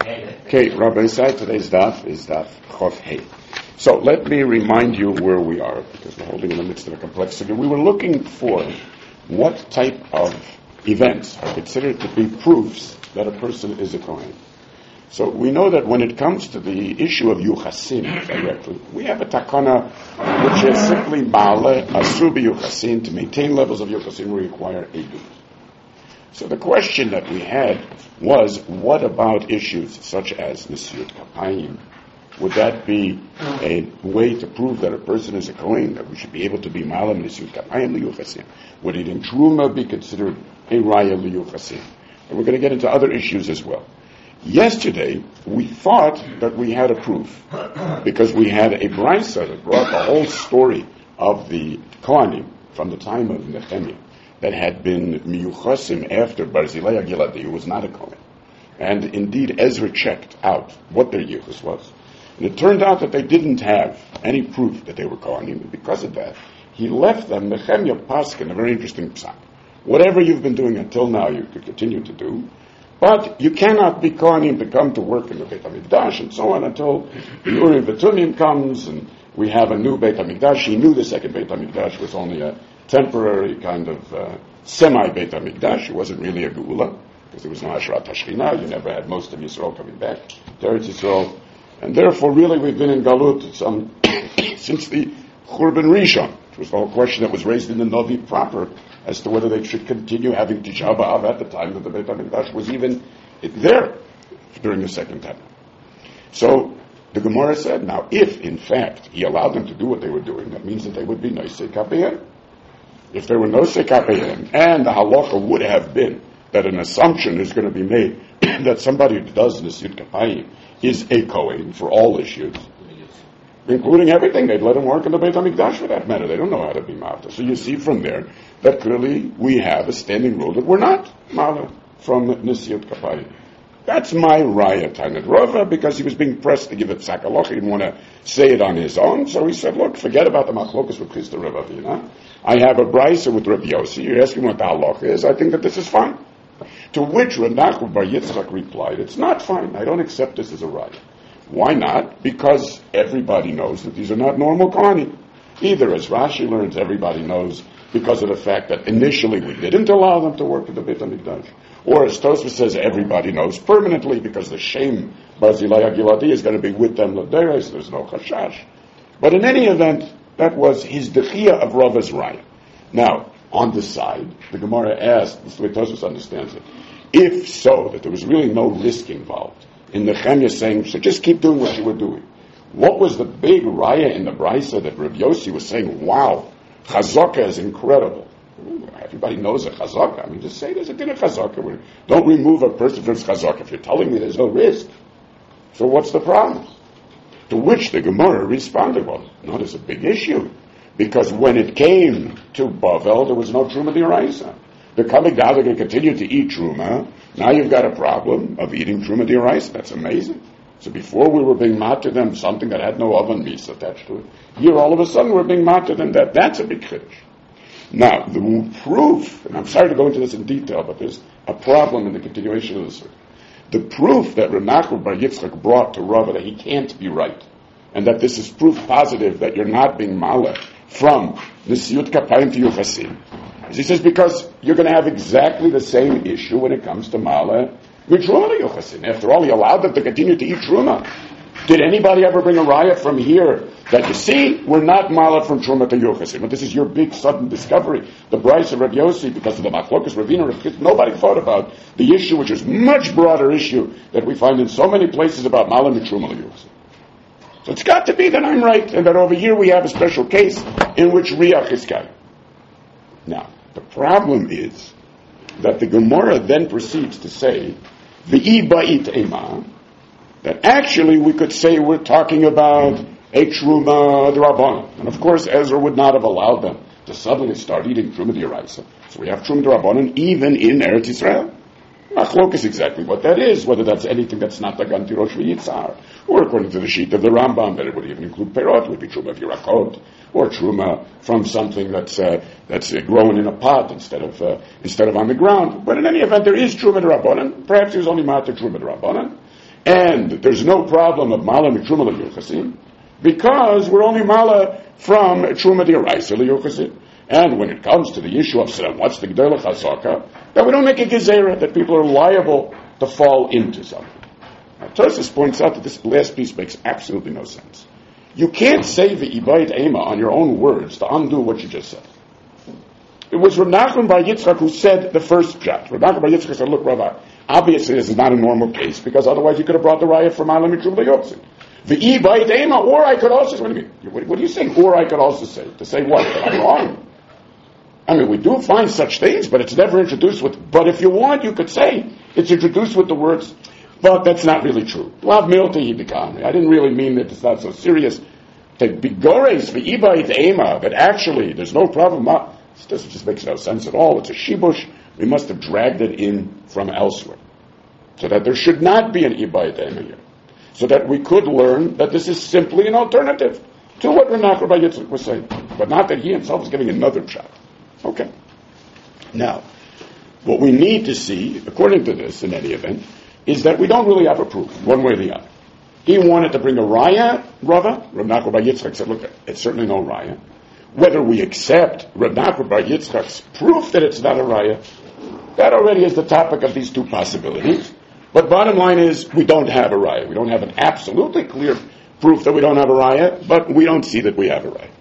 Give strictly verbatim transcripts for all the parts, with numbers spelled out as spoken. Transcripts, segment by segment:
Okay, Rabbi Isai, today's daf is daf Chof Hey. So let me remind you where we are, because we're holding in the midst of a complexity. We were looking for what type of events are considered to be proofs that a person is a Kohen. So we know that when it comes to the issue of Yuchasin directly, we have a takana which is simply Ma'ale Asur Yuchasin. To maintain levels of Yuchasin, we require Edut. So the question that we had was, what about issues such as Nesiut Kapayim? Would that be a way to prove that a person is a Kohen, that we should be able to be Ma'ale Nesiut Kapayim Liyuchasin? Would it in Truma be considered a Raya Liyuchasin? And we're going to get into other issues as well. Yesterday, we thought that we had a proof, because we had a brisa that brought the whole story of the Kohanim from the time of Nehemiah that had been miyuchasim after Barzilai Giladi, who was not a Kohen. And indeed, Ezra checked out what their yuchas was. And it turned out that they didn't have any proof that they were Kohanim. And because of that, he left them, Nehemiah Paskin, a very interesting psak. Whatever you've been doing until now, you could continue to do. But you cannot be Kohanim to come to work in the Beit HaMikdash and so on until the Urim V'Tumim comes and we have a new Beit HaMikdash. He knew the second Beit HaMikdash was only a temporary kind of uh, semi-Beit HaMikdash. It wasn't really a Geula, because there was no Asherat HaShekhinah. You never had most of Yisrael coming back to Eretz Yisrael. And therefore, really, we've been in Galut some, since the Churban Rishon, which was the whole question that was raised in the Novi proper, as to whether they should continue having Tisha B'Av at the time that the Beit HaMikdash was even there during the second time. So the Gemara said, now if in fact he allowed them to do what they were doing, that means that they would be Noisei Kapeihem. If there were Noisei Kapeihem, and the halacha would have been that an assumption is going to be made that somebody who does Nesiut Kapayim is a Kohen for all issues, including everything. They'd let him work in the Beit HaMikdash for that matter. They don't know how to be Mavta. So you see from there that clearly we have a standing rule that we're not Mavta from Nesiut Kapayim. That's my Raya Tanit Rova, because he was being pressed to give it Sakaloch. He didn't want to say it on his own. So he said, look, forget about the Machlokas with Chisda Rav Avina. I have a brisa with Rav Yossi. You're asking what the halacha is. I think that this is fine. To which Rav Nachman Bar Yitzchak replied, it's not fine. I don't accept this as a Raya. Why not? Because everybody knows that these are not normal Kohanim. Either, as Rashi learns, everybody knows because of the fact that initially we didn't allow them to work at the Beit HaMikdash. Or, as Tosfos says, everybody knows permanently because the Shem Barzilai Giladi is going to be with them l'deres. There's no chashash. But in any event, that was his dechia of Rava's Raya. Now, on the side, the Gemara asked, this is the way Tosfos understands it, if so, that there was really no risk involved in Nehemiah saying, so just keep doing what you were doing. What was the big raya in the brisa that Rav Yossi was saying, wow, chazaka is incredible. Everybody knows a chazaka. I mean, just say there's a din of chazaka. Don't remove a person from chazaka if you're telling me there's no risk. So what's the problem? To which the Gemara responded, well, no, there's a big issue. Because when it came to Bavel, there was no Truma D'Oraisa. They're coming down, they're going to continue to eat Truma. Now you've got a problem of eating Truma D'Oraisa. That's amazing. So before we were being mat to them something that had no oven meat attached to it. Here all of a sudden we're being mat to them that. That's a big chiddush. Now, the proof, and I'm sorry to go into this in detail, but there's a problem in the continuation of this. The proof that Rav Nachman Bar Yitzchak brought to Rava that he can't be right, and that this is proof positive that you're not being maleh from Nesiut Kapayim to Yuchasim, is he says because you're going to have exactly the same issue when it comes to maleh with Truma to Yuchasim. After all, he allowed them to continue to eat Truma. Did anybody ever bring a riot from here that you see, we're not maleh from Truma to Yuchasim? But this is your big sudden discovery. The Bryce of Rav Yossi, because of the Machlokas Ravina, nobody thought about the issue, which is much broader issue that we find in so many places about maleh and Truma to Yuchasim. So it's got to be that I'm right, and that over here we have a special case in which Riach is Kai. Now, the problem is that the Gemara then proceeds to say, V'i ba'it ema, that actually we could say we're talking about a Truma D'Rabbanan. And of course, Ezra would not have allowed them to suddenly start eating Truma D'Oraisa. So we have Truma D'Rabbanan even in Eretz Yisrael. Machlok is exactly what that is, whether that's anything that's not like Antirosh V'Yitzar, or according to the sheet of the Rambam, that it would even include Perot, it would be Truma of Yirakot, or Truma from something that's uh, that's uh, grown in a pot instead of uh, instead of on the ground. But in any event, there is Truma D'Rabbanan. Perhaps he was only Matar Truma D'Rabbanan. and there's no problem of mala mitruma l'yuchasin, because we're only mala from truma d'oraisa l'yuchasin. And when it comes to the issue of Sodom, what's the G'dayla Chazaka, that we don't make a gezerah, that people are liable to fall into something. Now, Tosfos points out that this last piece makes absolutely no sense. You can't say the Ibayit Ema on your own words to undo what you just said. It was Rav Nachman bar Yitzchak who said the first shot. Rav Nachman bar Yitzchak said, look, Rabbi, obviously this is not a normal case, because otherwise you could have brought the riot from Alam Mitrum B'Yoksin. The Ibayit Ema, or I could also say, what do you mean? What, what are you saying? Or I could also say. To say what? That I'm wrong. I mean, we do find such things, but it's never introduced with, but if you want, you could say, it's introduced with the words, but that's not really true. Lav milti hidikami. I didn't really mean that it's not so serious. To be gores the ibayit ema, that actually there's no problem. This just makes no sense at all. It's a shibush. We must have dragged it in from elsewhere. So that there should not be an ibayit ema here. So that we could learn that this is simply an alternative to what Rav Nachman bar Yitzchak was saying. But not that he himself is giving another shot. Okay. Now, what we need to see, according to this, in any event, is that we don't really have a proof, one way or the other. He wanted to bring a raya, Rava. Rav Nachman bar Yitzchak said, look, it's certainly no raya. Whether we accept Rav Nachman bar Yitzchak's proof that it's not a raya, that already is the topic of these two possibilities. But bottom line is, we don't have a raya. We don't have an absolutely clear proof that we don't have a raya, but we don't see that we have a raya.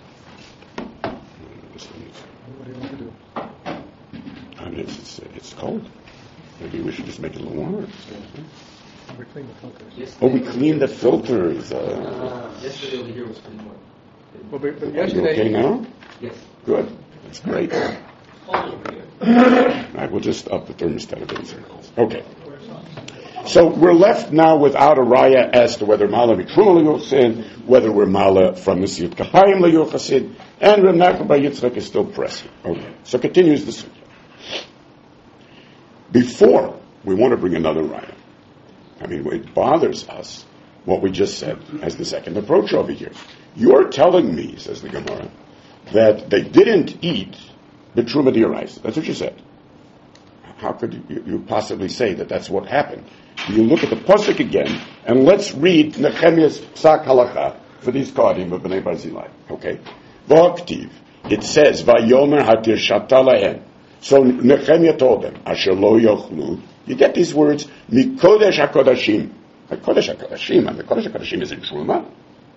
It's, it's, it's cold. Maybe we should just make it a little warmer. We clean the filters. Yes, oh, we clean the filters. Uh, uh, yesterday over here was pretty warm. Well, but, but are you okay now? Yes. Good. That's great. All right, we'll just up the thermostat a bit. Okay. So we're left now without a raya as to whether mala mitruma l'yuchasin, whether we're mala from the siyut kapayim l'yuchasin, and Rav Nachman bar Yitzchak is still pressing. Okay. So continues the sugya. Before we want to bring another raya, I mean, it bothers us what we just said as the second approach over here. You're telling me, says the Gemara, that they didn't eat the truma d'oraisa. That's what you said. How could you, you possibly say that that's what happened? You look at the pasuk again, and let's read Nehemiah's psak halacha for these kadim of Bnei Barzilai. Okay, v'aktiv. It says vayomer hatir shata lahem. So Nehemiah told them, Asher lo yochlu. You get these words, Mikodesh HaKodashim. Kodesh HaKodashim, and the Kodesh HaKodashim is in Truma.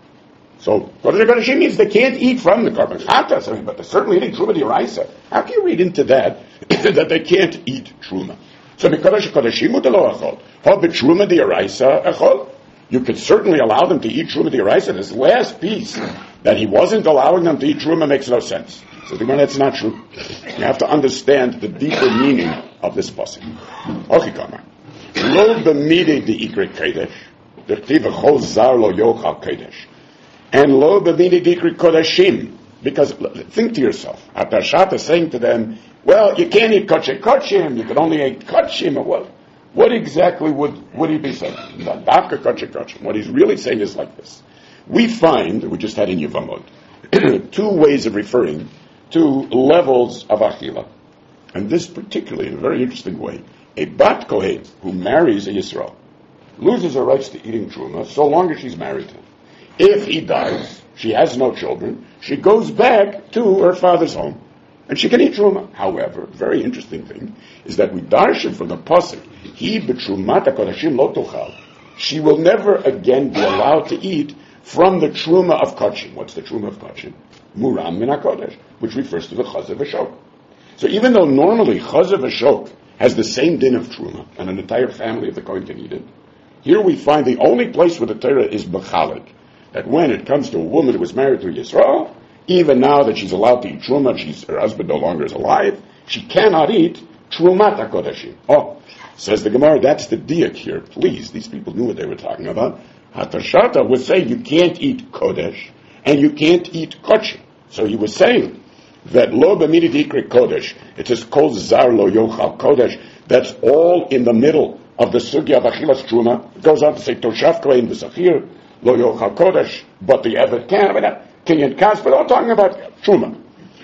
So Kodesh HaKodashim means they can't eat from the carbon chatas, I mean, but they're certainly eating Truma d'oraisa. How can you read into that that they can't eat Truma? So Mikodesh HaKodashim utelo achol. Ha b'Truma d'oraisa achol. You could certainly allow them to eat Truma d'oraisa. This last piece, that he wasn't allowing them to eat Truma, makes no sense. So the that's not true. You have to understand the deeper meaning of this pasuk. Ochikama. Lo b'midei de'ikre kodesh. D'chtiv v'chol zar lo yochal kodesh. And lo b'midei de'ikre kodashim. Because think to yourself, Atashat is saying to them, well, you can't eat kotche kotchim, you can only eat kotchim. Well, what exactly would, would he be saying? Dafka kotche kotchim. What he's really saying is like this. We find, we just had in Yevamot, two ways of referring to levels of achila. And this particularly, in a very interesting way, a bat kohen who marries a Yisrael loses her rights to eating truma so long as she's married to him. If he dies, she has no children, she goes back to her father's home, and she can eat truma. However, very interesting thing is that we darshan from the pasuk, he b'trumata kodashim lo tochal. She will never again be allowed to eat from the truma of kachim. What's the truma of kachim? Muram min HaKodesh, which refers to the chazav v'shok. So even though normally chazav v'shok has the same din of truma, and an entire family of the kohen can eat it, here we find the only place where the Torah is b'chalek, that when it comes to a woman who was married to Yisrael, even now that she's allowed to eat truma, she's, her husband no longer is alive, she cannot eat trumat HaKodashim. Oh, says the Gemara, that's the diak here. Please, these people knew what they were talking about. Hatashata would say you can't eat kodesh, and you can't eat kodesh. So he was saying that lo b'midi dikri kodesh, it says kol zar lo yochal kodesh, that's all in the middle of the sugya of achilas truma. It goes on to say toshav kohen v'sachir lo yochal kodesh, but the evet can, kinyan kas, but all talking about truma.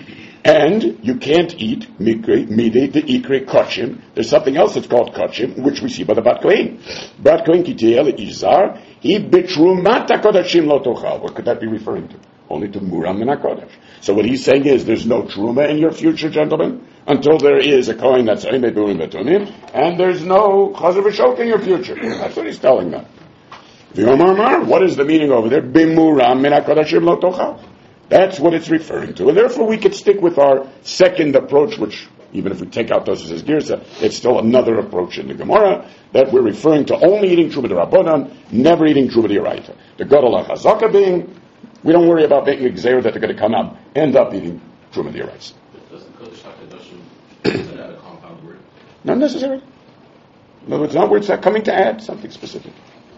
And you can't eat mikre, mide, the ikre, kochim. There's something else that's called kochim, which we see by the Bat Kohen. Bat Kohen kitiyel izar, he bitrumat hakodashim lo tochal. What could that be referring to? Only to muram min hakodesh. So what he's saying is, there's no truma in your future, gentlemen, until there is a kohen that's ein beburim betunim, and there's no chazer v'shok in your future. That's what he's telling them. V'yomar, what is the meaning over there? Bimuram min hakodashim lo tochal. That's what it's referring to. And therefore we could stick with our second approach, which, even if we take out Tosfos' Girsa, it's still another approach in the Gemara, that we're referring to only eating Truma D'Rabbanan, never eating Truma D'Oraita. The Gadol HaChazaka being, we don't worry about making a Gzeir that they're going to come out, end up eating Truma D'Oraita. Doesn't Kodesh HaKadoshim, is that a compound word? Not necessarily. No, it's not words that coming to add something specific.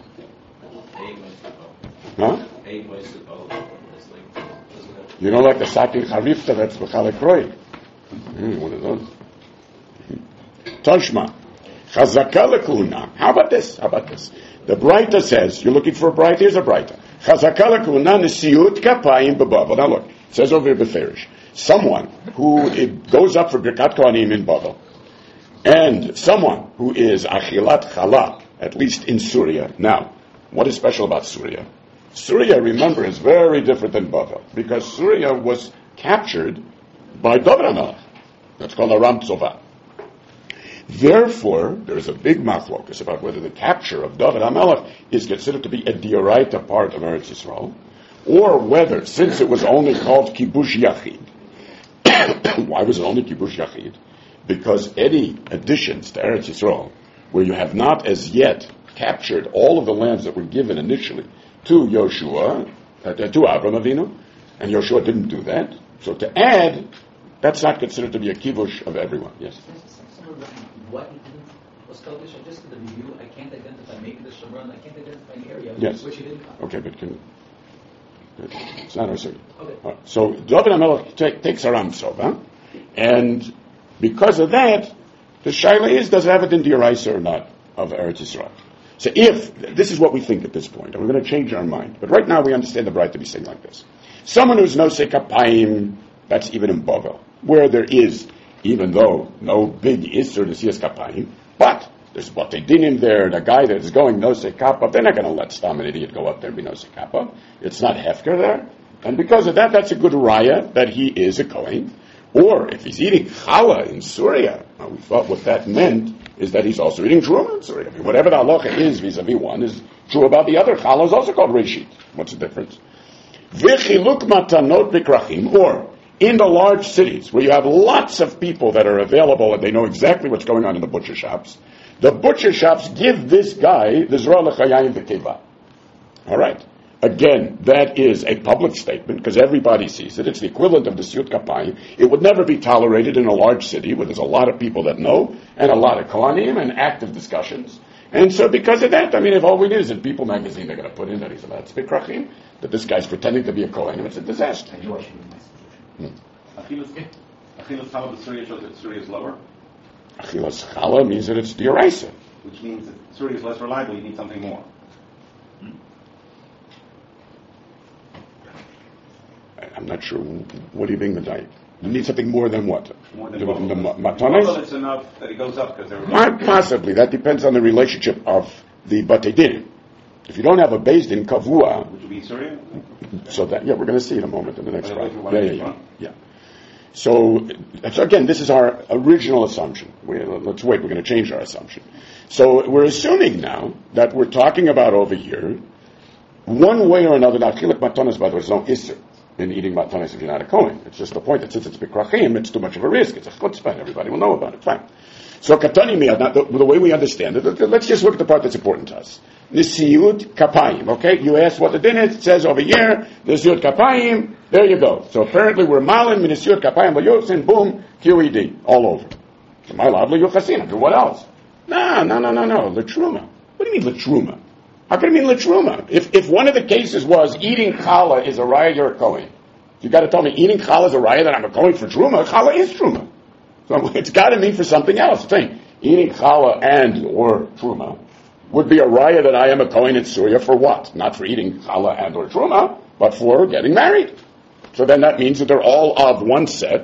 Huh? You don't like the Sakin Charifta, that's B'chalek Roy. Mm, one of those. Toshma. Chazaka lekuna. How about this? How about this? The Braita says, you're looking for a Braita? Here's a Braita. Chazaka lekuna nesiut kapayim b'Bavel. Now look, it says over here b'Ferish. Someone who it goes up for Birkat Kohanim in Bavel, and someone who is achilat chala, at least in Syria. Now, what is special about Syria? Syria, remember, is very different than Bavel, because Syria was captured by David HaMelech. That's called Aram Tzova. Therefore, there is a big machlokus about whether the capture of David HaMelech is considered to be a dioraita part of Eretz Yisrael, or whether, since it was only called Kibush Yachid, why was it only Kibush Yachid? Because any additions to Eretz Yisrael, where you have not as yet captured all of the lands that were given initially to Yoshua, uh, to Avram Avinu, and Yoshua didn't do that. So to add, that's not considered to be a kibush of everyone. Yes? What he didn't was Kodesh, just for the review, I can't identify, maybe the Shomron, I can't identify any area yes. which he didn't cover. Okay, but can, it's not our circuit. Okay. Right. So David HaMelech take, takes Aram Tzova, and because of that, the Shaila is, does it have it in D'Oraisa or not of Eretz Yisrael? So if, this is what we think at this point, and we're going to change our mind, but right now we understand the Braita to be saying like this. Someone who's no Sekapayim, that's even in Bavel, where there is, even though no big Isser to see as Kapayim, but there's what they did in there, the guy that is going no Sekapa, they're not going to let Stam an idiot go up there and be no Sekapa. It's not Hefker there. And because of that, that's a good raya that he is a Kohen. Or if he's eating challah in Syria, well, we thought what that meant is that he's also eating truma in Syria. I mean, whatever the halacha is vis-a-vis one is true about the other. Challah is also called reshit. What's the difference? V'chiluk matanot b'krachim, or in the large cities where you have lots of people that are available and they know exactly what's going on in the butcher shops, the butcher shops give this guy the zra l'chayayim v'keva. All right. Again, that is a public statement because everybody sees it. It's the equivalent of the Siyut Kapayim. It would never be tolerated in a large city where there's a lot of people that know and a lot of Kohanim and active discussions. And so because of that, I mean, if all we need is in People magazine, they're going to put in that he's allowed to speak Krachim, that this guy's pretending to be a Kohen, and it's a disaster. Hmm. Achilas Challah b'Syria shows that Syria is lower? Achilas Challah means that it's D'Oraisa. Which means that Syria is less reliable, you need something more. I'm not sure. What do you mean the diet? You need something more than what? More than the, both. The matanis? Well, it's enough that it goes up because they're possibly. That depends on the relationship of the Batei Din. If you don't have a Beis Din Kavua, which would be Syria. So that yeah, we're going to see in a moment in the next slide. Yeah, yeah, yeah, yeah, yeah. So, so again, this is our original assumption. We, let's wait. We're going to change our assumption. So we're assuming now that we're talking about over here, one way or another. Now, Chilik Matanas, by the way, is no Isser in eating matanis if you're not a Kohen. It's just the point that since it's Bikrachim, it's too much of a risk. It's a chutzpah. Everybody will know about it. Fine. So Katani Miyad, now the, the way we understand it, let's just look at the part that's important to us. Nisiyut Kapayim, okay? You asked what the din is, it says over here, Nisiyut Kapayim, there you go. So apparently we're malin, Nisiyut Kapayim, Layosin, boom, Q E D, all over. My lab, Layuchasin, what else? No, no, no, no, no, Latruma. What do you mean Latruma? How can it mean Latruma? If if one of the cases was eating challah is a raya, you're a Kohen. You got to tell me eating challah is a raya that I'm a Kohen for Truma. Challah is Truma. So it's got to mean for something else. Think, eating challah and or Truma would be a raya that I am a Kohen in Syria for what? Not for eating challah and or Truma, but for getting married. So then that means that they're all of one set,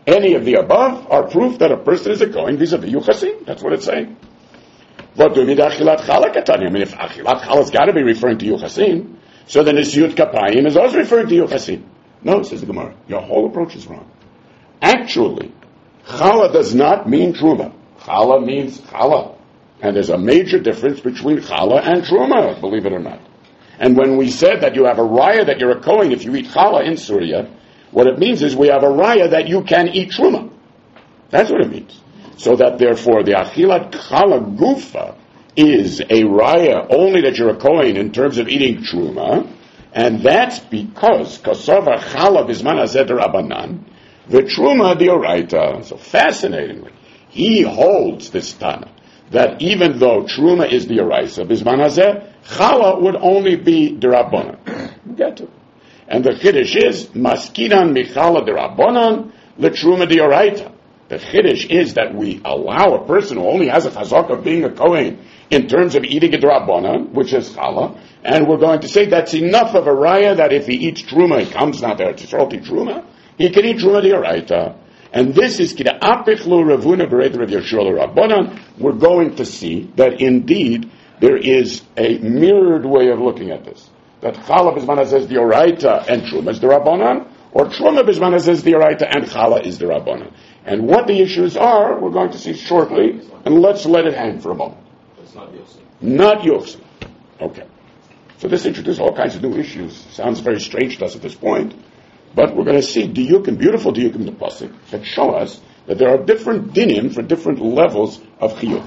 any of the above are proof that a person is a Kohen vis-a-vis Yuchasim. That's what it's saying. What do we need achilat challah katani? I mean, if achilat challah has got to be referring to Yuchasim, so then Nisiyut Kapayim is also referring to Yuchasim. No, says the Gemara, your whole approach is wrong. Actually, challah does not mean truma. Challah means challah. And there's a major difference between challah and truma, believe it or not. And when we said that you have a raya that you're a Kohen if you eat challah in Syria, what it means is we have a raya that you can eat truma. That's what it means. So that therefore the achilat challah gufa is a raya only that you're a Kohen in terms of eating truma, and that's because kasava challah bisman hazeh d'Rabbanan, the truma d'oraita. So fascinatingly, he holds this Tana that even though truma is d'oraisa bisman hazeh, challah would only be d'Rabbanan. Get to. And the chiddush is maskinan michallah d'Rabbanan letruma d'oraita. The chiddush is that we allow a person who only has a chazak of being a Kohen in terms of eating a drabbanan, which is challah, and we're going to say that's enough of a raya that if he eats truma, he comes not there to salty truma, he can eat truma d'oraita. And this is kida apichlu ravuna bereder of Yeshua l'Rabbanan. We're going to see that indeed there is a mirrored way of looking at this. That challah bisman says d'oraita and truma is d'Rabbanan, or truma bisman says d'oraita and challah is d'Rabbanan. And what the issues are, we're going to see shortly, and let's let it hang for a moment. It's not Yochsin. Not Yochsin. Okay. So this introduces all kinds of new issues. Sounds very strange to us at this point, but we're going to see diukim, beautiful diukim in the pasuk that show us that there are different dinim for different levels of chiyuv.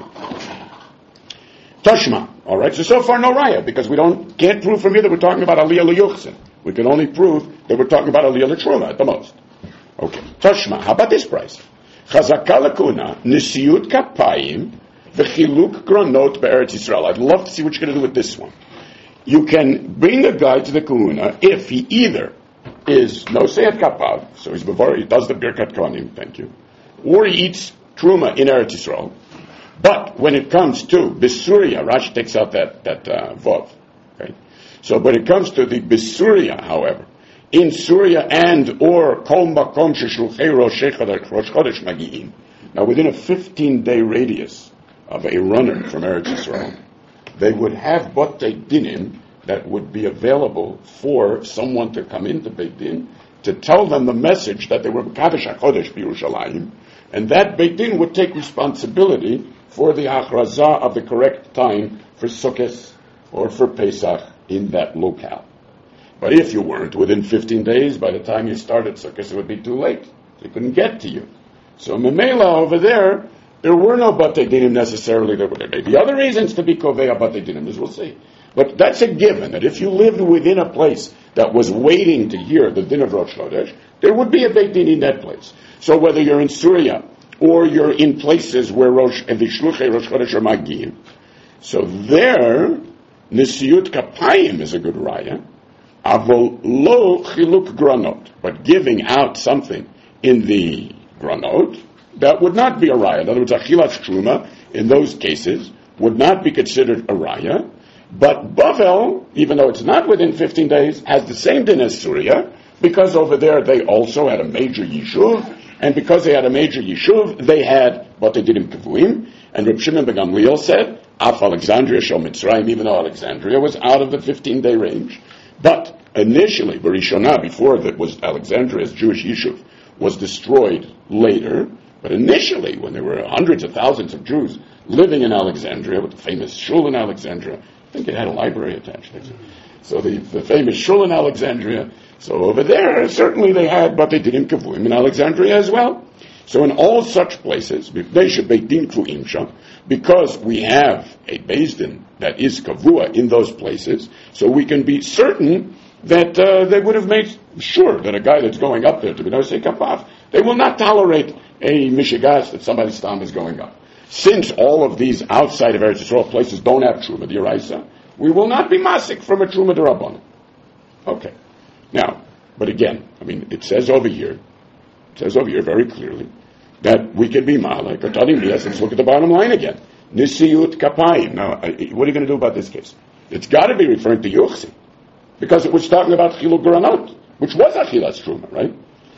Tashma. All right. So so far no raya because we don't can't prove from here that we're talking about aliyah l'yochsin. We can only prove that we're talking about aliyah l'truma at the most. Okay. Tashma. How about this price? Chazaka lakuna nisiyut kapayim v'chiluk granot be'eretz Yisrael. I'd love to see what you're going to do with this one. You can bring a guy to the kahuna if he either is nosei kapav, so he's before he does the birkat kohanim, thank you, or he eats truma in Eretz Yisrael. But when it comes to Bisuria, Rashi takes out that that uh, vov. Okay, so when it comes to the Bisuria, however, in Syria and or kol makom sheshluchei rosh chodesh magiim. Now, within a fifteen-day radius of a runner from Eretz Yisrael, they would have batei dinim that would be available for someone to come into Beit Din to tell them the message that they were Kadosh HaKodesh B'Yerushalayim, and that Beit Din would take responsibility for the achrazah of the correct time for Sukkot or for Pesach in that locale. But if you weren't within fifteen days, by the time you started Sukkot, it would be too late. They couldn't get to you. So Memela over there, there were no batei dinim necessarily. There may be other reasons to be kovei batei dinim, as we'll see. But that's a given, that if you lived within a place that was waiting to hear the din of Rosh Chodesh, there would be a Beit Din in that place. So whether you're in Syria, or you're in places where Rosh, and the Shluchei Rosh Chodesh are Magiyim, so there, Nisiyut Kapayim is a good raya, Avol lo chiluk granot, but giving out something in the granot, that would not be a raya. In other words, Achilat Truma, in those cases, would not be considered a raya. But Bavel, even though it's not within fifteen days, has the same din as Syria, because over there they also had a major yishuv, and because they had a major yishuv, they had what they did in Kavuim, and Reb Shimon ben Gamliel said, Af Alexandria shel Mitzrayim, even though Alexandria was out of the fifteen-day range. But initially, Barishonah, before that was Alexandria's Jewish yishuv, was destroyed later, but initially, when there were hundreds of thousands of Jews living in Alexandria, with the famous shul in Alexandria, I think it had a library attached. So the, the famous shul in Alexandria. So over there, certainly they had, but they did in Kavuim in Alexandria as well. So in all such places, they should be din kuimsha, because we have a Beis Din that is kavua in those places, so we can be certain that uh, they would have made sure that a guy that's going up there to be nosei kapav, they will not tolerate a mishigas that somebody's stam is going up. Since all of these outside of Eretz Yisrael places don't have Truma d'Oraisa, we will not be masik from a Truma d'Rabbanan. Okay. Now, but again, I mean, it says over here, it says over here very clearly, that we can be malak, or tadim yes, let's look at the bottom line again. Nisiyut kapayim. Now, what are you going to do about this case? It's got to be referring to Yochsi, because it was talking about Chiluk Granot, which was Achilas Truma, right?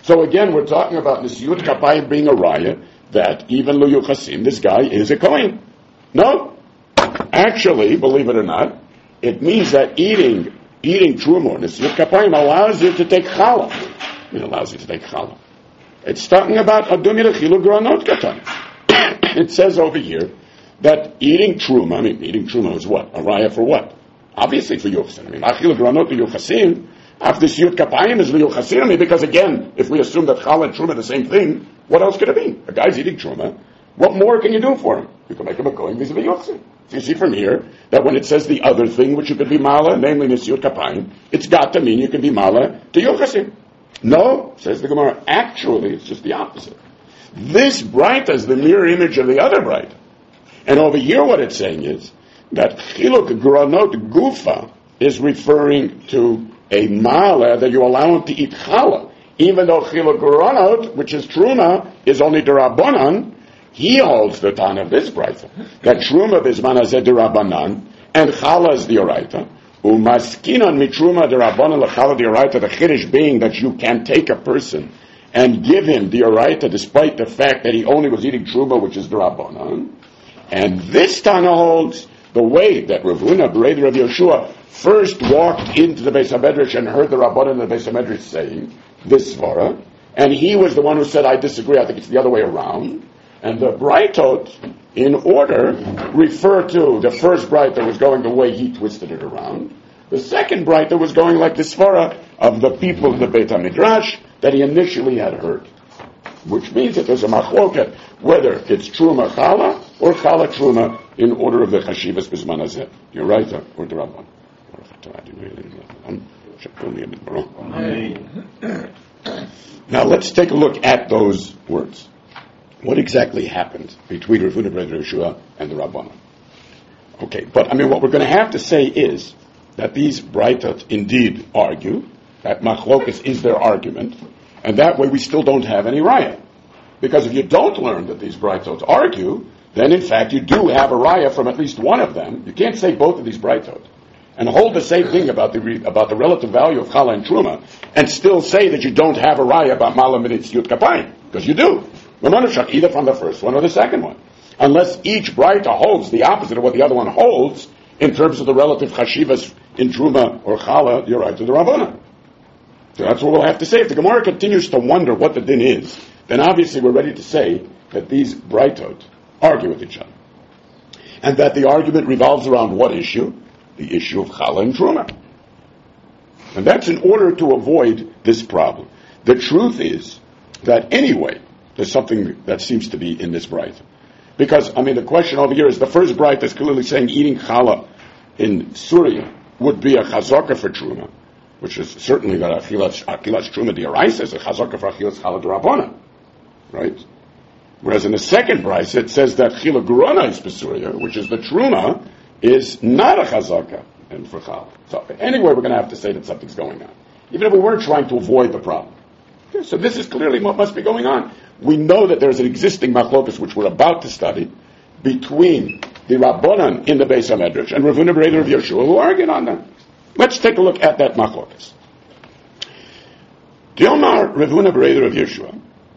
So again, we're talking about Nisiyut Kapayim being a raya that even Lu Yuchasim, this guy is a Kohen. No. Actually, believe it or not, it means that eating eating Truma, Nisiyut Kapayim, allows you to take Challah. It allows you to take Challah. It's talking about Adum Yerechilu Granot Katan. It says over here that eating Truma, I mean, eating Truma is what? A raya for what? Obviously for Yuchasim. I mean, Achilu Granot to Yuchasim, after Siyut Kapayim is Yuchasim, because again, if we assume that Challah and Truma are the same thing, what else could it be? A guy's eating Truma. What more can you do for him? You can make him a Kohen vis-a-vis Yuchasim. So you see from here that when it says the other thing which you could be Mala, namely Nisiyut Kapayim, it's got to mean you can be Mala to Yuchasim. No, says the Gemara, actually it's just the opposite. This bright is the mirror image of the other bright. And over here what it's saying is that Chiluk Granot Gufa is referring to a Mala that you allow him to eat Challah. Even though Chiluk Granot, which is Truma, is only Derabanan, he holds the Tan of this bright. That Truma Bisman Hazeh Derabanan, and Challah is the Oraita. Umaskinan mitruma Derabanan L'Challah the Oraita, the Chiddush being that you can take a person and give him the Oraita despite the fact that he only was eating Truma, which is Derabanan. And this Tana holds the way that Rav Huna, Bereder of Yeshua, first walked into the Beis HaMedrash and heard the Rabbanan in the Beis HaMedrash saying this Svara, and he was the one who said, I disagree, I think it's the other way around. And the Brightot, in order, refer to the first Bright that was going the way he twisted it around. The second Bright that was going like the Svara of the people of the Beit HaMidrash that he initially had heard. Which means that there's a machloket, whether it's Truma Challah or Challah Truma, in order of the Chashivas Bisman Hazeh. You're right, or the Rabban. Now let's take a look at those words. What exactly happened between Rav Huna Bereder Yeshua and the Rabbanan? Okay, but I mean, what we're going to have to say is that these Brightot indeed argue that machlokas is their argument, and that way we still don't have any raya. Because if you don't learn that these Brightot argue, then in fact you do have a raya from at least one of them. You can't say both of these Brightot and hold the same thing about the re, about the relative value of Challah and Truma, and still say that you don't have a raya about Mala Minitz Yud Kapayim, because you do. Either from the first one or the second one. Unless each Brighta holds the opposite of what the other one holds in terms of the relative chashivas in Truma or Challah, you're right to the Rabbanan. So that's what we'll have to say. If the Gemara continues to wonder what the din is, then obviously we're ready to say that these Brightot argue with each other. And that the argument revolves around what issue? The issue of Challah and Truma. And that's in order to avoid this problem. The truth is that anyway, there's something that seems to be in this bright. Because, I mean, the question over here is the first bright that's clearly saying eating challah in Surya would be a chazaka for Truma, which is certainly that achilas Truma d'oraisa is a chazaka for achilas challah d'rabbanan, right? Whereas in the second bright it says that chila gurana is besurya, which is the Truma, is not a chazaka and for challah. So anyway, we're going to have to say that something's going on, even if we weren't trying to avoid the problem. Okay, so this is clearly what must be going on. We know that there's an existing machlokas which we're about to study between the Rabbanan in the Beis HaMedrash and Rav Huna Bereder of Yeshua who argued on them. Let's take a look at that machlokas. Diomar Rav Huna Bereder of Yeshua.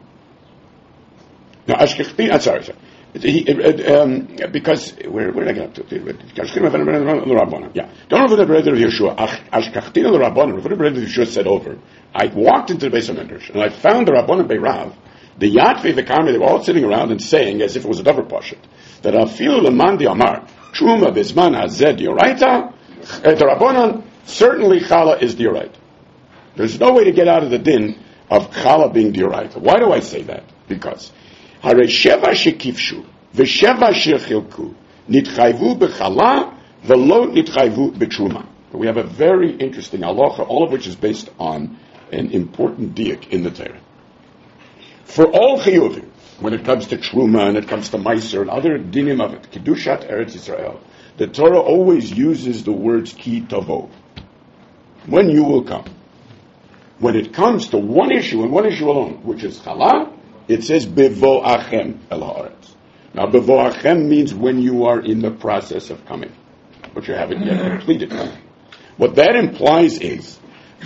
Now, Ashkechtin, I'm sorry, sorry. He, um, because, where, where did I get up to? Yeah. Don't Rav Huna Bereder of Yeshua. Ashkechtin the Rabbanan, Rav Huna Bereder of Yeshua said over, I walked into the Beis HaMedrash and I found the Rabbanan Beirav, the Yatvi, the Karmi, they were all sitting around and saying, as if it was a davar pashut, that Afilu Lemandi Amar, Truma Bisman Hazeh Dioraita, the Rabbanan, certainly Challah is Dioraita. There's no way to get out of the din of Challah being Dioraita. Why do I say that? Because Hare Sheva Shekifshu, Vesheva Shechilku, Nitchayvu B'Challah, V'lo Nitchayvu B'Truma. We have a very interesting halacha, all of which is based on an important diak in the Torah. For all chiyuvim, when it comes to Truma and it comes to Meiser and other dinim of it, Kedushat Eretz Yisrael, the Torah always uses the words ki tavo. When you will come. When it comes to one issue and one issue alone, which is Challah, it says bevo achem el haaretz. Now bevo achem means when you are in the process of coming, but you haven't yet completed coming. What that implies is that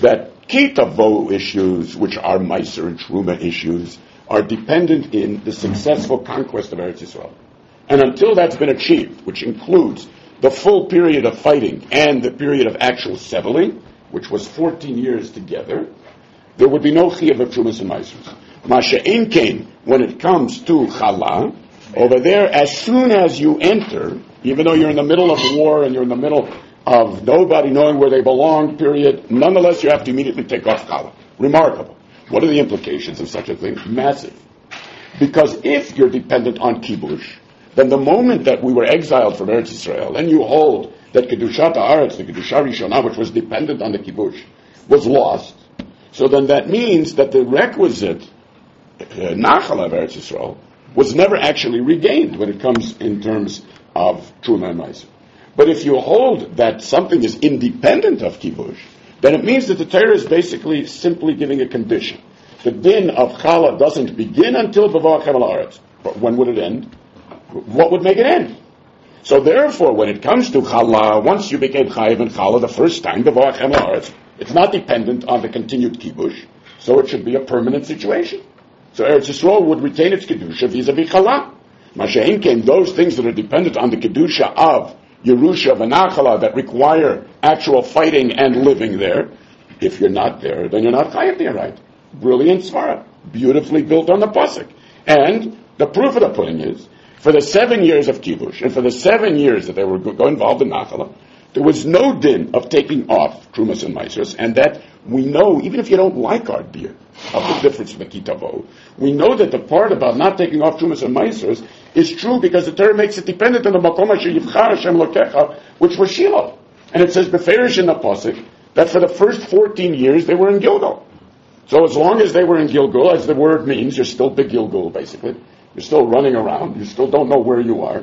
Kitavo issues, which are Meiser and Truma issues, are dependent in the successful conquest of Eretz Yisrael. And until that's been achieved, which includes the full period of fighting and the period of actual settling, which was fourteen years together, there would be no Chiyuv of Trumas and Meisers. Masha'in came, when it comes to Chala, over there, as soon as you enter, even though you're in the middle of war and you're in the middle of nobody knowing where they belong, period, nonetheless you have to immediately take off Chala. Remarkable. What are the implications of such a thing? Massive. Because if you're dependent on Kibush, then the moment that we were exiled from Eretz Yisrael, and you hold that Kedushat Haaretz, the Kedusha Rishonah, which was dependent on the Kibush, was lost, so then that means that the requisite uh, Nachal of Eretz Yisrael was never actually regained when it comes in terms of Truma and Meiser. But if you hold that something is independent of Kibush, then it means that the Torah is basically simply giving a condition. The din of Chala doesn't begin until B'va'achem al Haaretz. But when would it end? What would make it end? So therefore, when it comes to Chala, once you became Chayiv in Chala the first time, B'va'achem al Haaretz, it's not dependent on the continued Kibush, so it should be a permanent situation. So Eretz Yisrael would retain its Kedusha vis-a-vis Chala. Masha'in came, those things that are dependent on the Kedusha of Yerusha v'Nachala that require actual fighting and living there, if you're not there, then you're not Chayiv there, right? Brilliant Svara. Beautifully built on the Pasuk. And the proof of the pudding is, for the seven years of Kibush, and for the seven years that they were go involved in Nachala, there was no din of taking off Trumas and Meisers, and that we know, even if you don't like our beer, of the difference in the Kitavo, we know that the part about not taking off Trumas and Meisers is true because the Torah makes it dependent on the Makom Asher Yivchar Hashem Lokecha, which was Shiloh. And it says, Beferish in the Pasuk, that for the first fourteen years they were in Gilgal. So as long as they were in Gilgal, as the word means, you're still big Gilgal, basically. You're still running around. You still don't know where you are.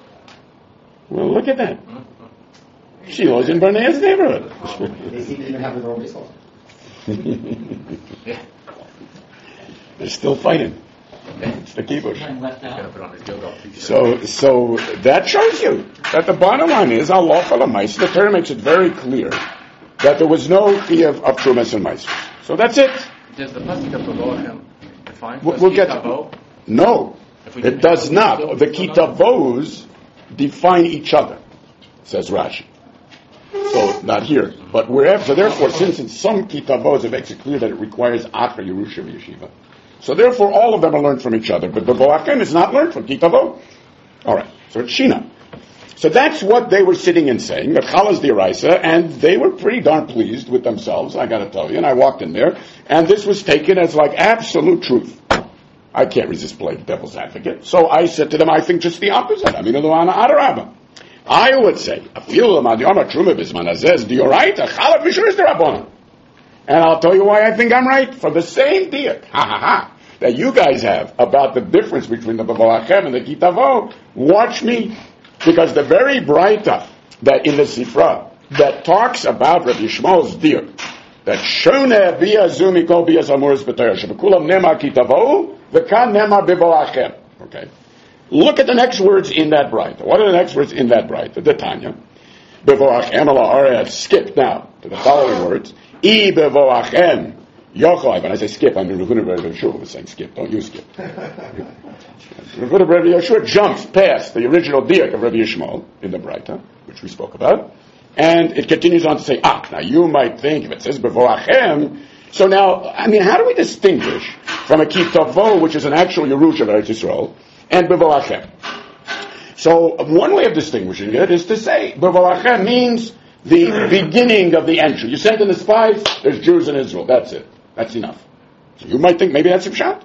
Well, look at that. Shiloh's in Barnea's neighborhood. They seem to even have their own baseball. They're still fighting. It's the kibush. So, so that shows you that the bottom line is Allah Chalamais. The Torah makes it very clear that there was no chiyuv of trumas and ma'aser. So that's it. Does the pasuk of B'va'achem define? We'll, we'll get to, no, it does not. The kitavos define each other, says Rashi. So not here, but wherever. So therefore, since in some kitavos it makes it clear that it requires acher Yerusha v'yeshiva. So therefore, all of them are learned from each other. But B'va'achem is not learned from kitavo. All right. So it's Shina. So that's what they were sitting and saying. That Chala's the Eraisa, and they were pretty darn pleased with themselves. I got to tell you. And I walked in there, and this was taken as like absolute truth. I can't resist playing the devil's advocate. So I said to them, I think just the opposite. I mean, I would say, and I'll tell you why I think I'm right. For the same diak, ha ha ha, that you guys have about the difference between the B'va'achem and the Kitavo, watch me. Because the very Braita that in the Sifra that talks about Rabbi Yishmael's diak, that Shone Bia Zumiko Bia Zamuris B'Torah, Shebekulam Nema Kitavo, V'kan Nema B'va'achem. Okay. Look at the next words in that Braita. What are the next words in that Braita? The Tanya. B'va'achem ala aretz. Skip now to the following words. I B'va'achem Yochai. When I say skip, I mean Rehuna Rabbi Yeshua was saying skip. Don't you skip. Rehuna Rabbi Yeshua jumps past the original diak of Rabbi Yishmael in the Braita, which we spoke about, and it continues on to say, ah, now you might think if it says B'va'achem, so now, I mean, how do we distinguish from a Kitavo, which is an actual Yerusha of Eretz Yisrael, and B'va'achem? So one way of distinguishing it is to say B'va'achem means the beginning of the entry. You send in the spies, there's Jews in Israel. That's it. That's enough. So you might think maybe that's a pshat.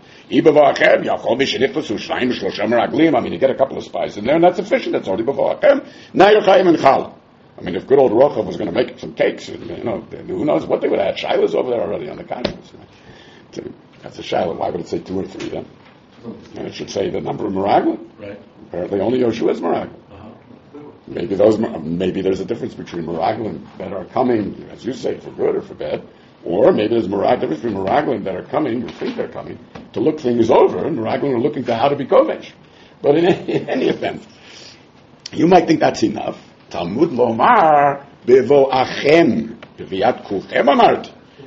I mean, you get a couple of spies in there, and that's sufficient. That's already B'va'achem. Now you're Chaim and Chala. I mean, if good old Rochav was going to make some cakes, you know, who knows what they would have. Shiloh's over there already on the continent. That's a Shiloh. Why would it say two or three then? And it should say the number of Meraglim. Right. Apparently only Yoshua is Meraglim. Uh-huh. Maybe those, maybe there's a difference between Meraglim that are coming, as you say, for good or for bad, or maybe there's a difference between Meraglim that are coming, or think they're coming, to look things over, and Meraglim are looking to how to be Kovesh. But in any, in any event, you might think that's enough. Talmud lomar bevo achem beviat kulchem amart.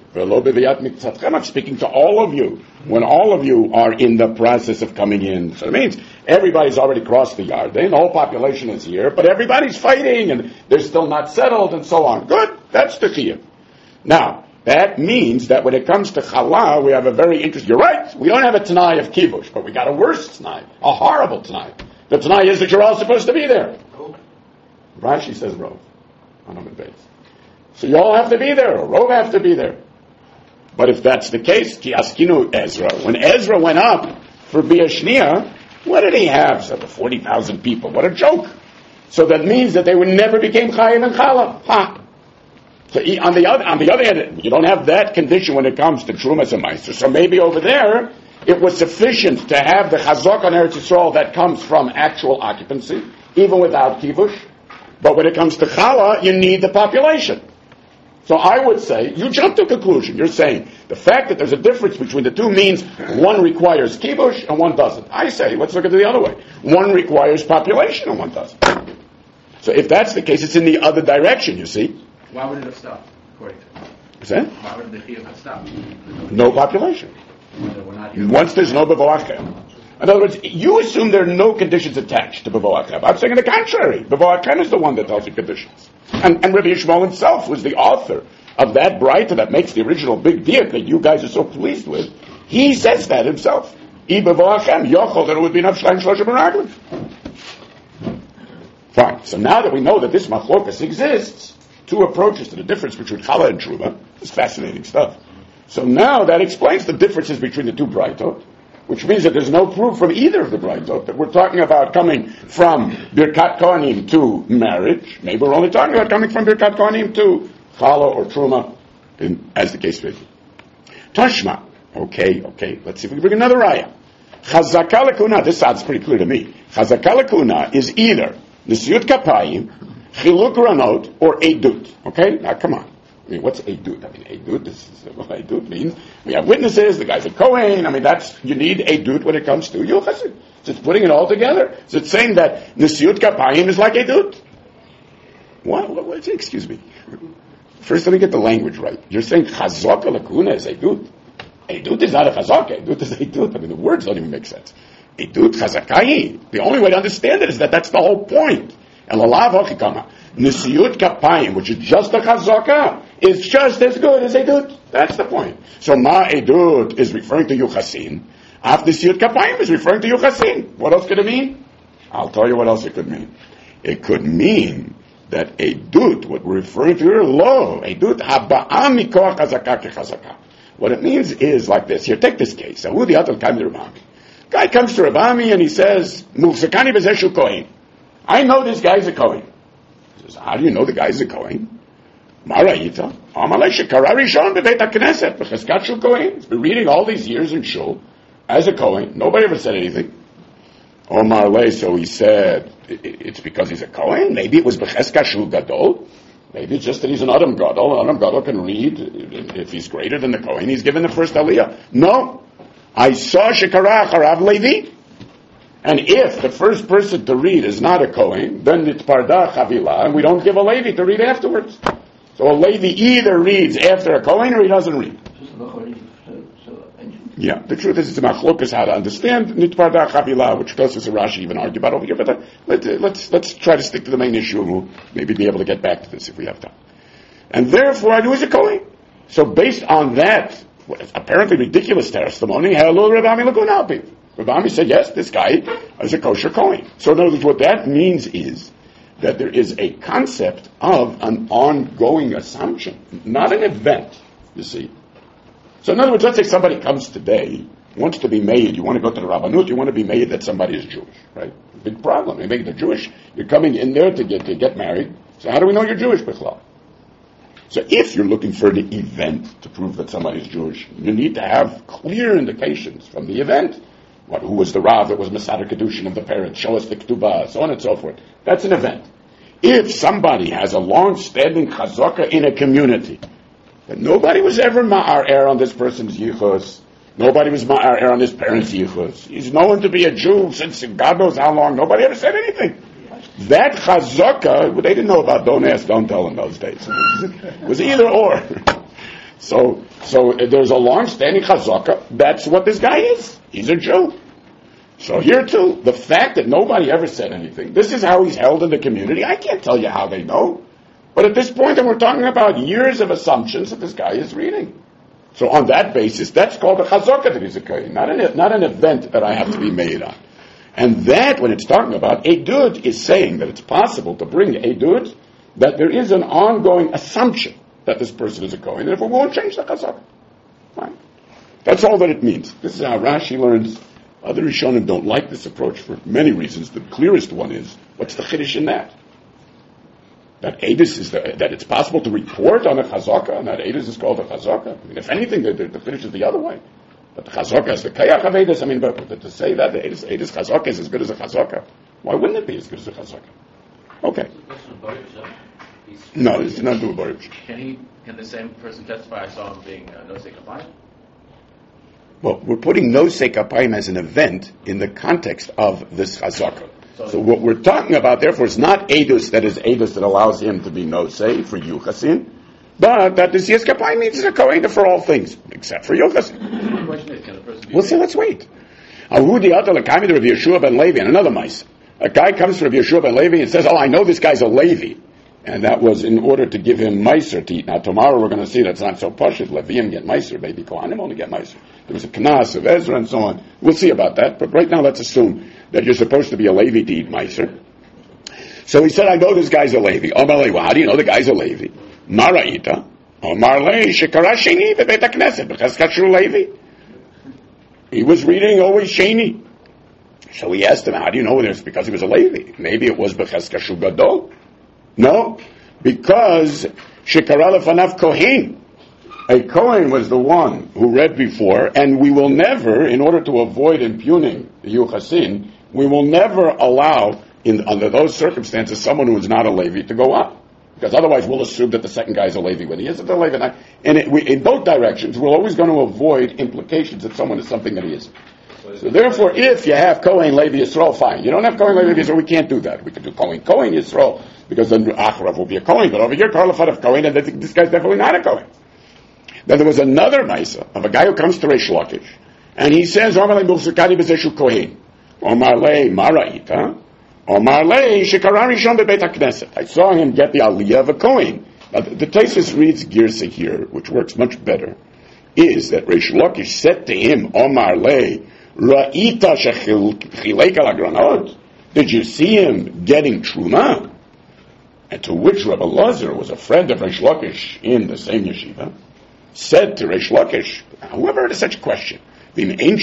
I'm speaking to all of you. When all of you are in the process of coming in. So it means everybody's already crossed the yard. The whole population is here, but everybody's fighting and they're still not settled and so on. Good. That's the chiyuv. Now, that means that when it comes to challah, we have a very interesting... You're right. We don't have a t'nai of kibush, but we got a worse t'nai. A horrible t'nai. The t'nai is that you're all supposed to be there. Rashi says rov. On Amud Beis. So you all have to be there, or rov have to be there. But if that's the case, ki askinu Ezra, when Ezra went up for Bia Shnia, what did he have? So the forty thousand people. What a joke. So that means that they would never became chayiv and challah. Ha. So he, on the other, on the other hand, you don't have that condition when it comes to Trumas and Meister. So maybe over there, it was sufficient to have the chazak on Eretz Yisrael that comes from actual occupancy, even without kibush. But when it comes to challah, you need the population. So I would say, you jump to a conclusion. You're saying the fact that there's a difference between the two means one requires kibush and one doesn't. I say, let's look at it the other way. One requires population and one doesn't. So if that's the case, it's in the other direction, you see. Why would it have stopped, according to him? What's that? Why would the chiyuv have stopped? No population. We're not here. Once there's no bevoachem. In other words, you assume there are no conditions attached to bevoachem. I'm saying the contrary. Bevoachem is the one that tells you conditions. And, and Rabbi Yishmael himself was the author of that brighter that makes the original big deal that you guys are so pleased with. He says that himself. I bevoachem yochol, that it would be enough shleim shlosha meraglim. Fine. So now that we know that this machlokas exists, two approaches to the difference between challah and truma, is fascinating stuff. So now that explains the differences between the two brightot, which means that there's no proof from either of the brightot that we're talking about coming from Birkat Kohanim to marriage. Maybe we're only talking about coming from Birkat Kohanim to challah or truma, in, as the case may be. Tashma. Okay, okay. Let's see if we can bring another raya. Chazaka lekuna. This sounds pretty clear to me. Chazaka lekuna is either Nisiyut Kapayim, Chiluk Ranot, or Eidut. Okay? Now, come on. I mean, what's Eidut? I mean, Eidut, this is what Eidut means. We have witnesses, the guy's a Kohen. I mean, that's, you need Eidut when it comes to Yuchasid. So it's putting it all together. So it's saying that Nisiyut Kapayim is like Eidut. What? what, what excuse me. First, let me get the language right. You're saying Chazaka Lakuna is Eidut. Eidut is not a Chazaka. Eidut is Eidut. I mean, the words don't even make sense. Eidut Chazakai. The only way to understand it is that that's the whole point. And Lalav Hokikama. Nisiyut Kapayim, which is just a Chazaka, is just as good as Eidut. That's the point. So Ma Eidut is referring to Yuchasin. Af Nisiyut Kapayim is referring to Yuchasin. What else could it mean? I'll tell you what else it could mean. It could mean that Eidut, what we're referring to here, lo, Eidut Haba'a Mikoach Chazaka Ke Chazaka. What it means is like this. Here, take this case. Ahudi Atal Kam Rabami. Guy comes to Rabami and he says, Mufsakani Bezeshu Kohen. I know this guy's a Kohen. He says, how do you know the guy's a Kohen? Marayita. Amalei Shekara Rishon Bebeit HaKnesset. B'cheskat Shul Kohen. He's been reading all these years in Shul as a Kohen. Nobody ever said anything. Omar Lei, so he said, it's because he's a Kohen? Maybe it was B'cheskat Shul Gadol. Maybe it's just that he's an Adam Gadol. Adam Gadol can read. If he's greater than the Kohen, he's given the first Aliyah. No. I saw Shekara Harav Levi. And if the first person to read is not a Kohen, then it's Parda Chavila, and we don't give a Levi to read afterwards. So a Levi either reads after a Kohen or he doesn't read. Yeah, the truth is it's a machlokas how to understand Nitparda Chavila, which Tosfos and Rashi even argue about over here, but uh, let, uh, let's, let's try to stick to the main issue and we'll maybe be able to get back to this if we have time. And therefore I knew he's a Kohen. So based on that, apparently ridiculous testimony, hello Rabami Lagunapi. Rabami said, yes, this guy is a kosher Kohen. So in other words, what that means is that there is a concept of an ongoing assumption, not an event, you see. So in other words, let's say somebody comes today, wants to be made, you want to go to the Rabbanut, you want to be made that somebody is Jewish, right? Big problem. You make it Jewish, you're coming in there to get to get married. So how do we know you're Jewish, Bichlal? So if you're looking for the event to prove that somebody is Jewish, you need to have clear indications from the event. What, who was the Rav that was Masada Kedushin of the parents? Show us the Ketubah, so on and so forth. That's an event. If somebody has a long-standing chazaka in a community, that nobody was ever ma'ar on this person's yichus, nobody was ma'ar on his parents' yichus, he's known to be a Jew since God knows how long, nobody ever said anything. That chazaka, they didn't know about don't ask, don't tell in those days. It was either or. So, so there's a long-standing chazaka. That's what this guy is. He's a Jew. So here too, the fact that nobody ever said anything, this is how he's held in the community. I can't tell you how they know. But at this point, and we're talking about years of assumptions that this guy is reading. So on that basis, that's called a chazaka that he's a kohen, not an, not an event that I have to be made on. And that, when it's talking about edud, is saying that it's possible to bring edud, that there is an ongoing assumption that this person is a kohen, and if we won't change the chazaka. Fine. That's all that it means. This is how Rashi learns. Other Rishonim don't like this approach for many reasons. The clearest one is, what's the chiddush in that? That edus is the, that it's possible to report on a chazaka, and that edus is called a chazaka. I mean, if anything, the, the, the chiddush is the other way. But the chazaka is the kayach of edus. I mean, but, but to say that the edus, edus chazaka is as good as a chazaka, why wouldn't it be as good as a chazaka? Okay. No, it's not do baruch. Can he? Can the same person testify? I saw him being uh, nosei kapayim. Well, we're putting nosei kapayim as an event in the context of this chazaka. So, so what we're talking about, therefore, is not edus that is edus that allows him to be nosei for yuchasin, but that this yes kapayim means a kohen for all things except for yuchasin. The question is, can the person be? We'll say, let's wait. Ahudi ata lekami to Rabbi Yeshua ben Levi, and another mice. A guy comes to Rabbi Yeshua ben Levi and says, "Oh, I know this guy's a Levi." And that was in order to give him meiser to eat. Now tomorrow we're going to see that's not so pashut. Leviim get meiser, maybe Kohanim only get meiser. There was a knas of Ezra and so on. We'll see about that. But right now let's assume that you're supposed to be a Levi to eat meiser. So he said, I know this guy's a Levi. Omar Levi, well, how do you know the guy's a Levi? Maraita. Omar Levi, shekara sheni bebeit hakneset, b'cheskat shul Levi. He was reading always sheni. So he asked him, how do you know whether it's because he was a Levi? Maybe it was b'cheskat shul gadol. No, because Shekara lefanav Kohen. A Kohen was the one who read before, and we will never, in order to avoid impugning the Yuchasin, we will never allow, in, under those circumstances, someone who is not a Levi to go up. Because otherwise we'll assume that the second guy is a Levi when he isn't a Levi. And it, we, in both directions, we're always going to avoid implications that someone is something that he isn't. So therefore, if you have Kohen Levi Yisrael, fine. You don't have Kohen Levi Yisrael, we can't do that. We could do Kohen Kohen Yisrael, because then Achrav will be a Kohen. But over here, Karl of Kohen, and this guy's definitely not a Kohen. Then there was another Maisa of a guy who comes to Reish Lakish, and he says, Omar le Mursukadi b'zeshu Kohen. Omar le Maraita. Omar le Shekarari Shon bebeit hakneset. I saw him get the aliyah of a Kohen. Now, the, the Taisus reads Girsa here, which works much better, is that Reish Lakish said to him, Omar le Ra'ita shechilek al agranot. Did you see him getting truma? And to which Rabbi Lazar was a friend of Reish Lakish in the same yeshiva, said to Reish Lakish, whoever heard of such a question? What?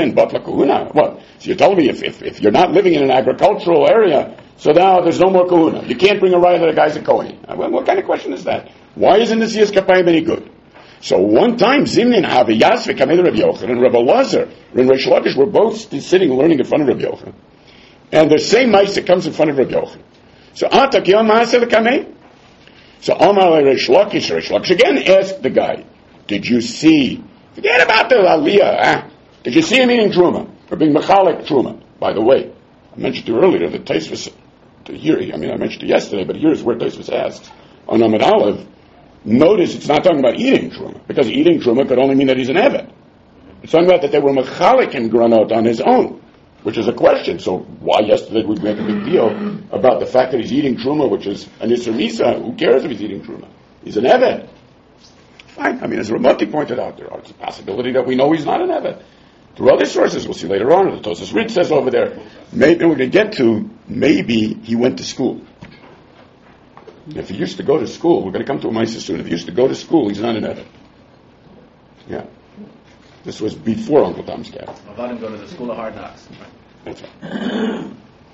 So you're telling me if, if, if you're not living in an agricultural area, so now there's no more kahuna. You can't bring a raya that a guy's a kohen. Well, what kind of question is that? Why isn't this Yis Kapayim any good? So one time, Zimnin Haviyas v'kamei Rabbi Yochanan and Rabbi Lazar and Reish Lakish were both sitting learning in front of Rabbi Yochanan. And the same Maisa comes in front of Rabbi Yochanan. So Atak Yom Maaseh v'kamei. So Omar Reish Lakish, Reish Lakish again asked the guy, did you see, forget about the Aliyah, huh? Did you see him eating Truma? Or being Mechalik Truma? By the way, I mentioned to you earlier that Taisvus, here, I mean I mentioned it yesterday, but here's where Taisvus asks, on Amud Aleph, notice it's not talking about eating Truma, because eating Truma could only mean that he's an Eved. It's talking about that they were Mechalik in Granot on his own, which is a question. So why yesterday did we make a big deal about the fact that he's eating Truma, which is an Isser Misa? Who cares if he's eating Truma? He's an Eved. Fine. I mean, as Ramati pointed out, there's a possibility that we know he's not an Eved. Through other sources, we'll see later on, the Tosas Ritz says over there, maybe we're going to get to, maybe he went to school. If he used to go to school, we're going to come to a Maisa soon. If he used to go to school, he's not an Eved. Yeah. This was before Uncle Tom's Cabin. I'll let him go to the School of Hard Knocks. That's right.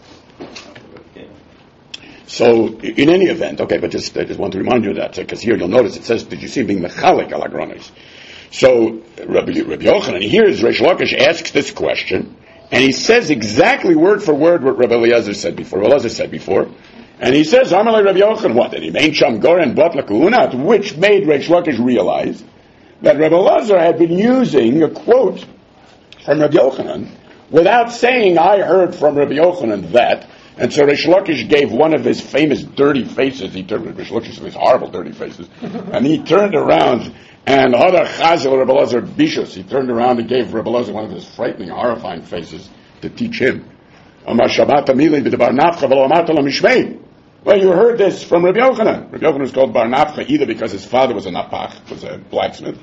So, in any event, okay, but just I just want to remind you of that, because here you'll notice it says, did you see him being mechalik al agronis? So, Rabbi, Rabbi Yochanan, and here is Reish Lakish asks this question, and he says exactly word for word what Rabbi Eliezer said before, Rabbi Eliezer said before, and he says, Amalei Rabbi Yochanan, what? And he made Sham Goren Bot Lakuna, which made Reish Lakish realize that Rabbi Eliezer had been using a quote from Rabbi Yochanan without saying, I heard from Rabbi Yochanan that, And so Rish Lakish gave one of his famous dirty faces. He turned, Rish Lakish with his horrible dirty faces. And he turned around, and Hadar Chazal Rebbe Elazar Bishus, he turned around and gave Rebbe Elazar one of his frightening, horrifying faces to teach him. Well, you heard this from Rabbi Yochanan. Rabbi Yochanan was called Bar Nafcha either because his father was a napach, was a blacksmith,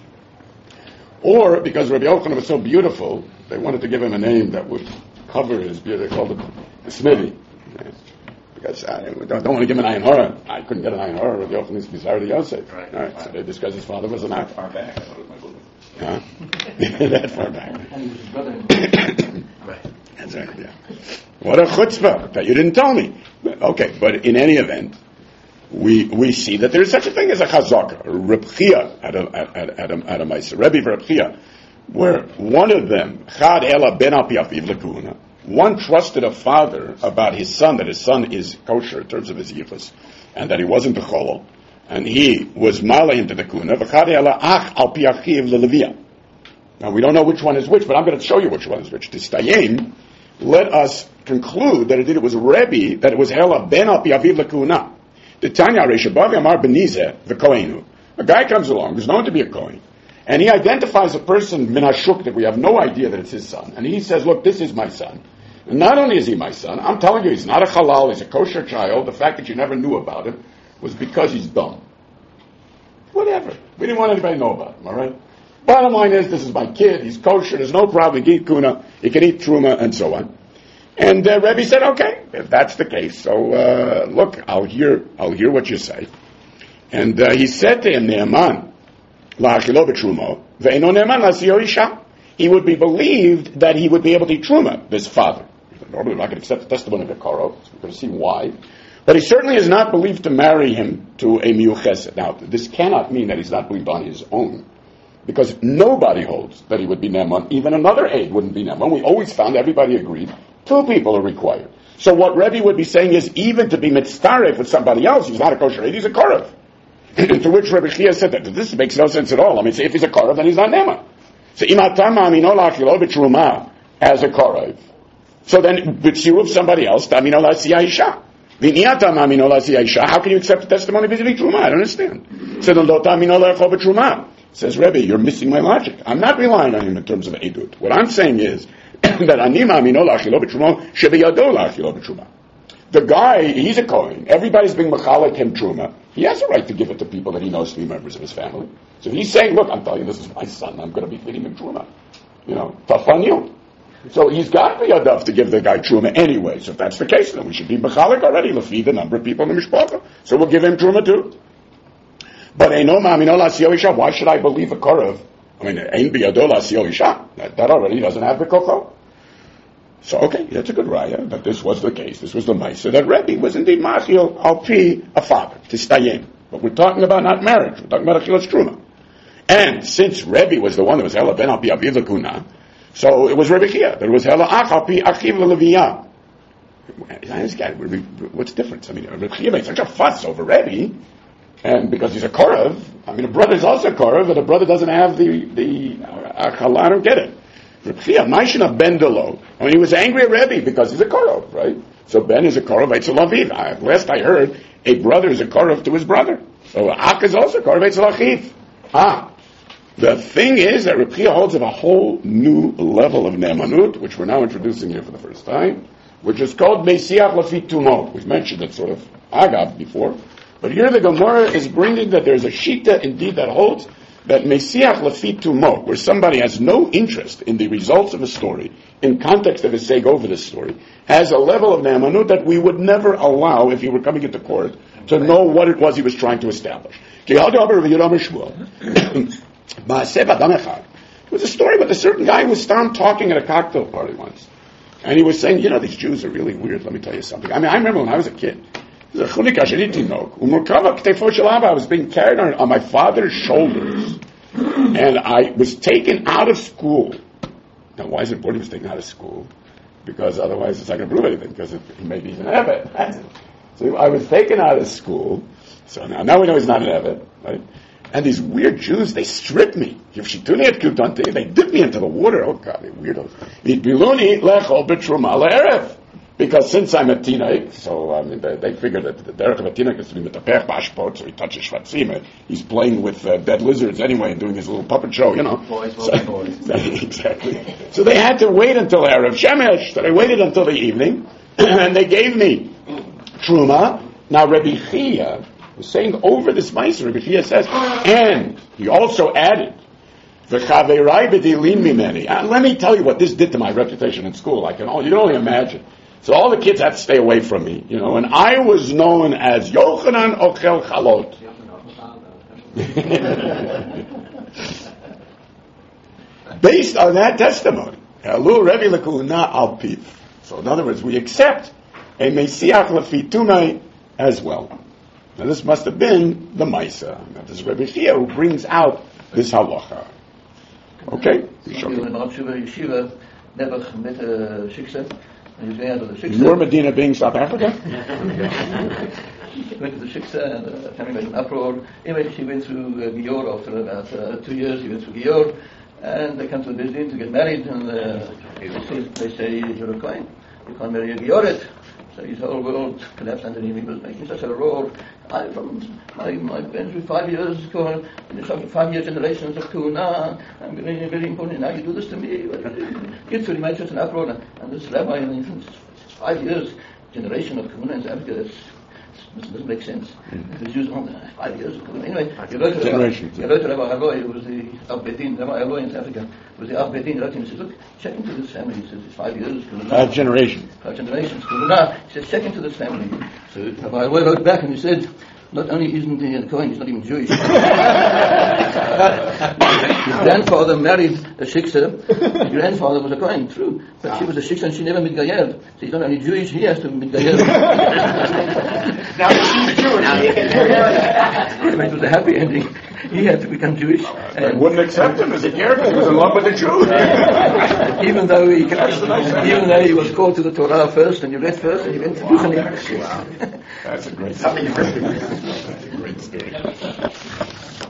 or because Rabbi Yochanan was so beautiful, they wanted to give him a name that would cover his beauty. They called him the Smithy. Because I don't, don't want to give him an Ayin Hora. I couldn't get an Ayin Hora. Rabbi Yochanan is Bizarre to Yosef. Right. All right. So they, because his father was a napach. Far back, I thought it was my brother. Huh? That far back. And he was his brother. Right. That's right, yeah. What a chutzpah that you didn't tell me. Okay, but in any event, we we see that there is such a thing as a chazaka, a Reb Chia at a at a at a, at a Meiser, Rebbe Reb Chia, where one of them, Chad Ela Ben Al Pi Aviv Lekuna, one trusted a father about his son, that his son is kosher in terms of his yichus, and that he wasn't a cholol, and he was mala him to the kuna, V'chad Ela Ach Al Pi Achiv LeLevia. Now we don't know which one is which, but I'm going to show you which one is which. Tistayim, let us conclude that it, it was Rebbe, that it was Ela Ben Al Pi Aviv Lekuna. The Tanya Reshabavi Amar Benizeh, the Kohenu. A guy comes along, who's known to be a Kohen, and he identifies a person, Minashuk, that we have no idea that it's his son. And he says, look, this is my son. And not only is he my son, I'm telling you, he's not a halal, he's a kosher child. The fact that you never knew about him was because he's dumb. Whatever. We didn't want anybody to know about him, all right? Bottom line is, this is my kid, he's kosher, there's no problem, he can eat kuna, he can eat truma, and so on. And uh, Rebbe said, okay, if that's the case, so uh, look, I'll hear, I'll hear what you say. And uh, he said to him, Ne'eman, la'achilo b'trumo, ve'eno ne'eman la'asiyo isha. He would be believed that he would be able to eat truma, this father. Normally, we're not going to accept the testimony of the Karo, so we're going to see why. But he certainly is not believed to marry him to a miyuchesed. Now, this cannot mean that he's not believed on his own, because nobody holds that he would be Ne'eman. Even another aide wouldn't be Ne'eman. We always found, everybody agreed, two people are required. So what Rebbe would be saying is, even to be mitzaref with somebody else, he's not a kosher aide, he's a korav. To which Rebbe Chia said that this makes no sense at all. I mean, if he's a korav, then he's not Ne'eman. So imatama aminola achilo b'truma as a korav. So then, b'tziruf somebody else, taminola asiyah isha. V'niatama aminola asiyah isha. How can you accept the testimony vis-a-vis truma? I don't understand. So then, lo taminola achilo b'truma. Says Rebbe, you're missing my logic. I'm not relying on him in terms of edut. What I'm saying is that anima aminola achilo b'truma shebeyadola achilo b'truma. The guy, he's a Kohen. Everybody's being mechalek him truma. He has a right to give it to people that he knows to be members of his family. So he's saying, look, I'm telling you, this is my son. I'm going to be feeding him truma. You know, tough on you. So he's got the adav to give the guy truma anyway. So if that's the case, then we should be mechalek already. We'll feed the number of people in the mishpacha. So we'll give him truma too. But why should I believe a korav? I mean, ain't biyadol asiyah isha. That already doesn't have the koko. So, okay, that's a good raya, that this was the case. This was the ma'aseh, that Rebbe was indeed machil al-pi, a father, tistayim. But we're talking about not marriage. We're talking about achilas truma. And since Rebbe was the one that was hela ben al-pi aviv lekuna, so it was Rebbe Chia, that it was hela ach al-pi achiv leleviyah. What's the difference? I mean, Rebbe Chia made such a fuss over Rebbe, and because he's a korav, I mean, a brother's also a korav, but a brother doesn't have the, the, uh, I don't get it. Reb Chia, Maishina Ben Delo. I mean, he was angry at Rebbe because he's a korov, right? So Ben is a korov, Eitzel Aviv. Last I heard, a brother is a korov to his brother. So Ak is also a korov, Eitzel Achiv. Ah. The thing is that Reb Chia holds of a whole new level of ne'emanut, which we're now introducing here for the first time, which is called Mesiach Lafit Tumo. We've mentioned it sort of agav before. But here the Gemara is bringing that there's a shita indeed that holds that Mesiach Lafit Tumo, where somebody has no interest in the results of a story, in context of his sake over this story, has a level of ne'emanut that we would never allow if he were coming into court to know what it was he was trying to establish. It was a story about a certain guy who was found talking at a cocktail party once. And he was saying, you know, these Jews are really weird, let me tell you something. I mean, I remember when I was a kid, I was being carried on, on my father's shoulders, and I was taken out of school. Now, why is it important he was taken out of school? Because otherwise it's not going to prove anything, because it, he may be an Evet. So I was taken out of school, so now, now we know he's not an Evet, right? And these weird Jews, they stripped me. They dipped me into the water. Oh God, they're weirdos. because since I'm a teenager, so I mean, they, they figure that the derech of a teenager is to be with the pech bashpot, so he touches shvatzim. He's playing with uh, dead lizards anyway and doing his little puppet show, you know. Boys will so, be boys. Exactly. So they had to wait until Erev Shemesh. So they waited until the evening, and they gave me truma. Now Rebbe Chia was saying over this meiser, Rebbe Chia says, and he also added, "V'chaverai b'dilin mimeni." Uh, let me tell you what this did to my reputation in school. I can only, you can only imagine. So all the kids had to stay away from me, you know, and I was known as Yochanan Ochel Chalot. Based on that testimony, Elu Rebbe Lekuna Al Piv. So in other words, we accept a Mesiach Lefitunai as well. Now this must have been the Maisa. Now this is Rebbe Chia who brings out this halacha. Okay? You Your Medina being South Africa? She went to the Shiksa and the family made an uproar. Anyway, she went through uh, Gior after about uh, two years. She went through Gior, and they come to the Bezdin to get married. And uh, they, say, they say, "You're a Kohen. You can't marry a Gioret." So his whole world collapsed under him. He was making such a roar. I, from my my went through five years, Kohen, five year generations of Kuna. I'm very, very important. Now you do this to me. Kids, so he made such an uproar. And this rabbi, and he five years generation of Kuna in South Africa. This doesn't make sense. Mm. It was used on five years ago. Anyway, he wrote to Rabbi, he wrote to Rabbi Aloy, who was the Av Bedin, Rabbi Aloy in South Africa, who was the Av Bedin, he wrote to him and said, look, check into this family. He says, it's five years. Five generations. Five generations. He says, check into this family. So Rabbi Aloy wrote back and he said, not only isn't he a Kohen, he's not even Jewish. His grandfather married a Shiksa. His grandfather was a Kohen, true. But she was a Shiksa and she never mitgayed. So he's not only Jewish, he has to mitgayed. Now she's Jewish. Now you can marry. It was a happy ending. He had to become Jewish. They wouldn't accept him as a character. He was in love with a Jew. even though he, even though he was called to the Torah first, and you read first, and he went to do something. Wow. That's a great story. That's a great story.